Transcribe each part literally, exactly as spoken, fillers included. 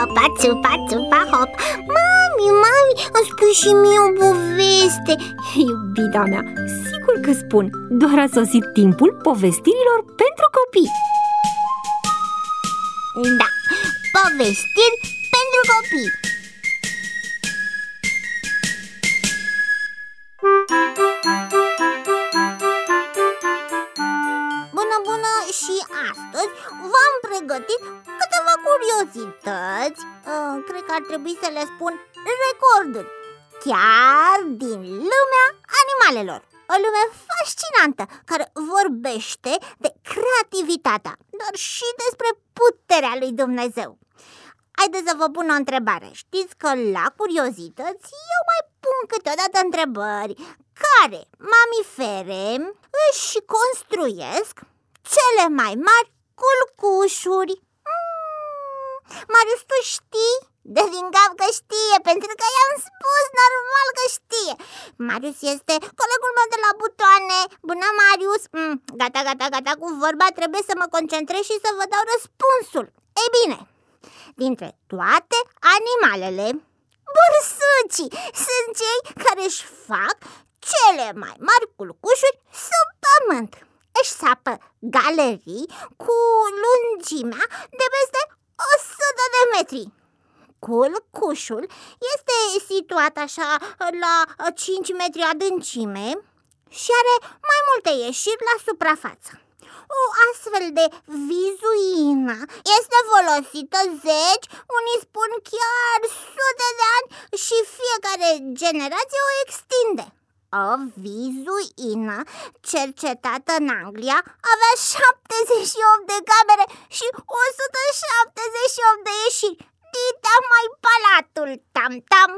țupa, țupa, țupa, hop. Mami, mami, îmi spui și mie o poveste. Iubita mea, sigur că spun. Doar a sosit timpul povestirilor pentru copii. Da, povestiri pentru copii. Bună, bună, și astăzi v-am pregătit câteva curiozități. uh, Cred că ar trebui să le spun recorduri, chiar din lumea animalelor. O lume fascinantă care vorbește de creativitatea, dar și despre puterea lui Dumnezeu. Haideți să vă pun o întrebare. Știți că la curiozități eu mai pun câteodată întrebări. Care mamifere își construiesc cele mai mari culcușuri? Hmm, Marius, tu știi? De din cap că știe, pentru că i-am spus, normal că știe. Marius este colegul meu de la butoane. Bună, Marius! mm, Gata, gata, gata cu vorba, trebuie să mă concentrez și să vă dau răspunsul. Ei bine, dintre toate animalele, bursucii sunt cei care își fac cele mai mari culcușuri sub pământ. Își sapă galerii cu lungimea de peste o sută de metri. Culcușul este situat așa la cinci metri adâncime și are mai multe ieșiri la suprafață. O astfel de vizuină este folosită zeci, unii spun chiar sute de ani, și fiecare generație o extinde. O vizuină cercetată în Anglia avea șaptezeci și opt de camere și o sută șaptezeci și opt de ieșiri. Dita mai palatul, tam-tam!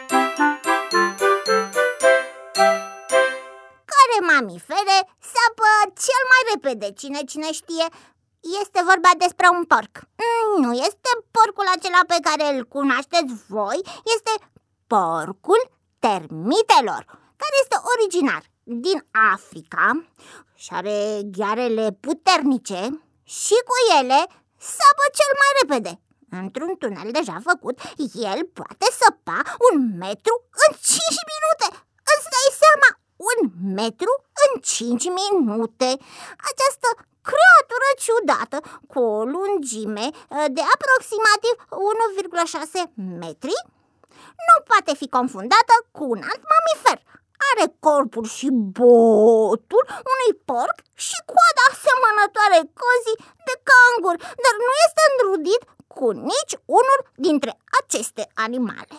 Care mamifere sapă cel mai repede? Cine cine știe? Este vorba despre un porc. Nu este porcul acela pe care îl cunoașteți voi, este porcul termitelor, care este originar din Africa și are ghearele puternice și cu ele sapă cel mai repede. Într-un tunel deja făcut, el poate săpa un metru în cinci minute. Îți dai seama? Un metru în cinci minute. Această creatură ciudată, cu o lungime de aproximativ unu virgulă șase metri, nu poate fi confundată cu un alt mamifer. Are corpul și botul unui porc și coada asemănătoare cozii de cangur, dar nu este înrudit cu nici unul dintre aceste animale.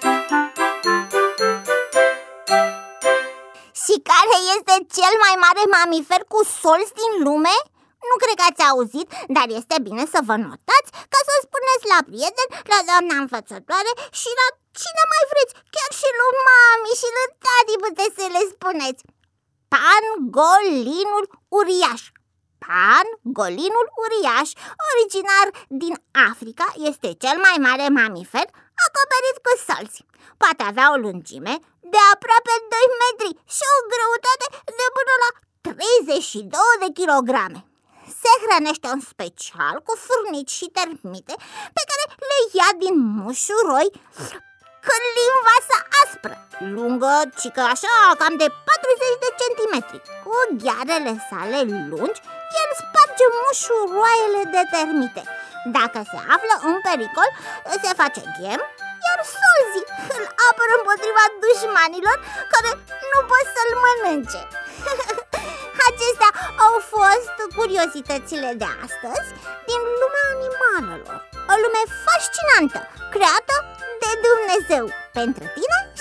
Și care este cel mai mare mamifer cu solzi din lume? Nu cred că ați auzit, dar este bine să vă notați ca să spuneți la prieteni, la doamna învățătoare și la cine mai vreți, chiar și lui mami și lui tati puteți să le spuneți. Pangolinul uriaș. Pangolinul uriaș, originar din Africa, este cel mai mare mamifer acoperit cu solzi. Poate avea o lungime de aproape doi metri și o greutate de până la treizeci și doi de kilograme. Se hrănește în special cu furnici și termite pe care le ia din mușuroi când limba sa aspră, lungă, cică așa, cam de patruzeci de centimetri. Cu ghearele sale lungi, el sparge mușuroaiele de termite. Dacă se află în pericol, se face ghem, iar solzii îl apără împotriva dușmanilor care nu pot să-l mănânce. Acestea au fost curiozitățile de astăzi din lumea animalelor. O lume fascinantă, creată de Dumnezeu pentru tine